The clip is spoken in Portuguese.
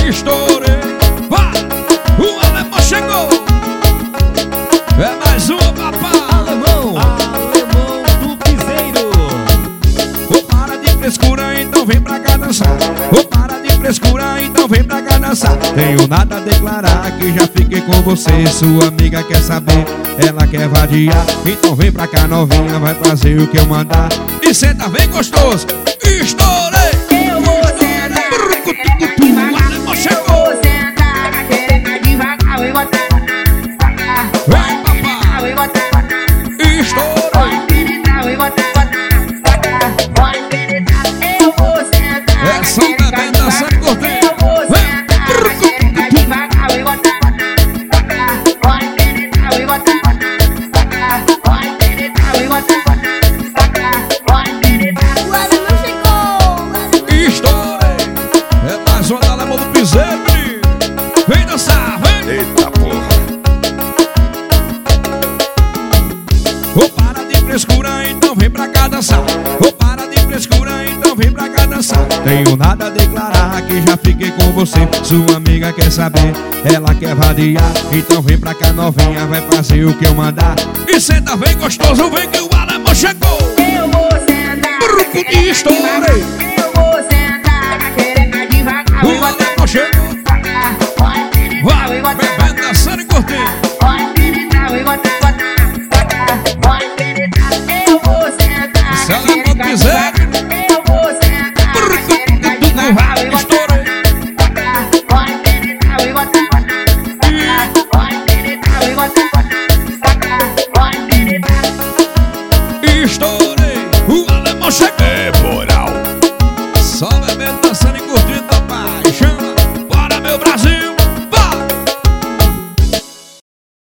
Estourei. Vai, o alemão chegou. É mais uma, papai. Alemão do piseiro. Ô, para de frescura, então vem pra cá dançar. Ô, para de frescura, então vem pra cá dançar. Tenho nada a declarar, que já fiquei com você. Sua amiga quer saber, ela quer vadiar. Então vem pra cá novinha, vai fazer o que eu mandar. E senta, vem gostoso. Estourei. Eu vou sentar. O alemão chegou. Vou sentar. Querer devagar, vou botar. Vem, papai. Vou botar. Estourei. Vai penetrar, vou botar. Vai penetrar. Eu vou sentar. É só bebê dançando gordinho. Eu vou sentar. Querer devagar, vou botar. Vai penetrar, vou botar. Vai penetrar, vou botar. Vai penetrar. O alemão chegou. Estourei. É mais uma da alemão do piseiro, menino. Vem dançar, vem. Eita porra. Ô, para de frescura, então vem pra cá dançar. Ô, para de frescura, então vem pra cá dançar. Tenho nada a declarar, que já fiquei com você. Sua amiga quer saber, ela quer vadiar. Então vem pra cá novinha, vai fazer o que eu mandar. E senta, vem gostoso, vem que o alemão chegou. Eu vou sentar. Estourei.